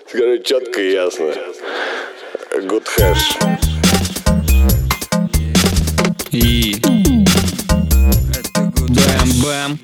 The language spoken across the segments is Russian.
Скажи четко и ясно. Good hash. И бэм-бэм.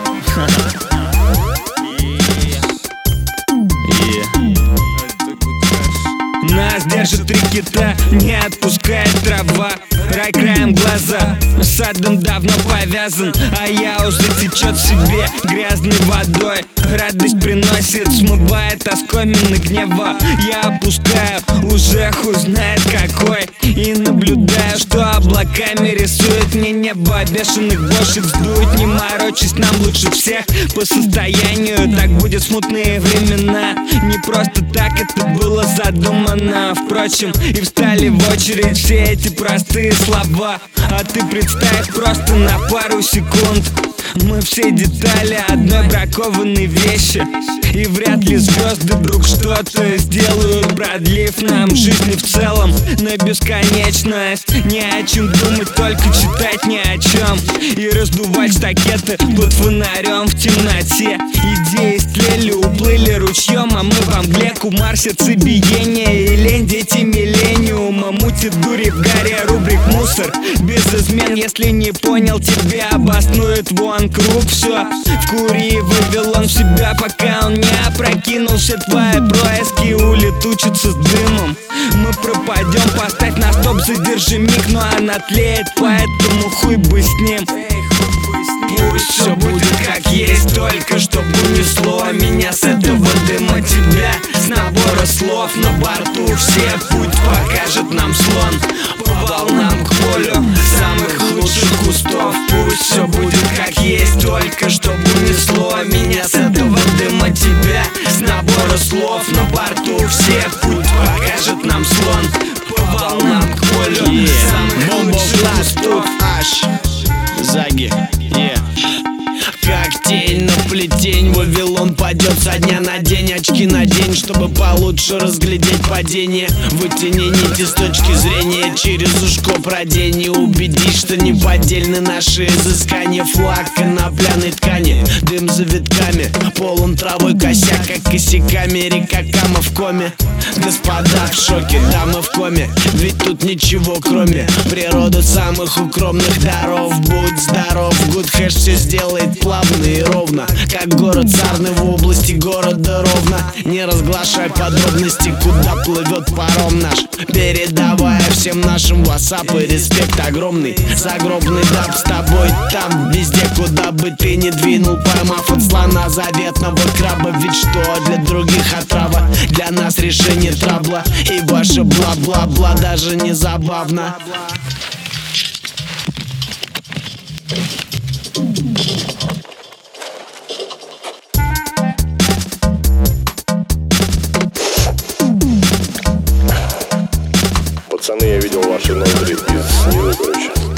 Нас держит три кита, не отпускает трава. Рай краем глаза, с адом давно повязан, а я уже течет в себе грязной водой. Радость приносит, смывает оскомины гнева. Я опускаю, уже хуй знает какой, и наблюдаю, что облаками рисует мне небо. Бешеных бошек сдует, не морочись, нам лучше всех по состоянию. Так будет смутные времена, не просто так это было задумано. Впрочем, и встали в очередь все эти простые слова. А ты представь просто на пару секунд, мы все детали одной бракованной вещи, и вряд ли звезды вдруг что-то сделают, продлив нам жизни в целом на бесконечность. Не о чем думать, только читать ни о чем и раздувать штакеты под фонарем в темноте. Идеи стлели, уплыли ручьем, а мы во мгле. Кумар, сердцебиение и лень, дети миллениума. Мутит дури в горе, рубрик мусор без измен. Если не понял, тебя обоснует вон круг. Все, вкури Вавилон в себя, пока он не опрокинул. Все твои происки улетучатся с дымом. Мы пропадем, поставь на стоп, задержи миг, но она тлеет, поэтому хуй бы с ним. Пусть все будет как есть, только чтобы унесло меня с этого дыма тебя. С набора слов на борту все, путь покажет нам слон по волнам к полю самых лучших кустов. Пусть все будет как есть, только чтобы унесло меня с этого дыма тебя. С набора слов на борту все, путь покажет нам слон по волнам к полю самых лучших кустов. Заги, как тень на плетень, Вавилон падет со дня на день. Очки надень, чтобы получше разглядеть падение. Вытяни нити с точки зрения, через ушко продень и убедись, что неподдельны наши изыскания. Флаг конопляной ткани, дым за витками, полон травой косяк, как косяками. Река Кама в коме, господа в шоке, дамы в коме. Ведь тут ничего кроме природы самых укромных даров. Будь здоров, good hash все сделает плавно и ровно, как город Сарны в области города Ровно. Не разглашай подробности, куда плывет паром наш, передавая всем нашим ватсап и респект огромный. Загробный даб с тобой там, везде, куда бы ты ни двинул, поймав от слона заветного краба. Ведь что для других отрава, для нас решение трабла, и ваше бла-бла-бла даже не забавно. Пацаны, я видел ваши ноздри из снизу, короче.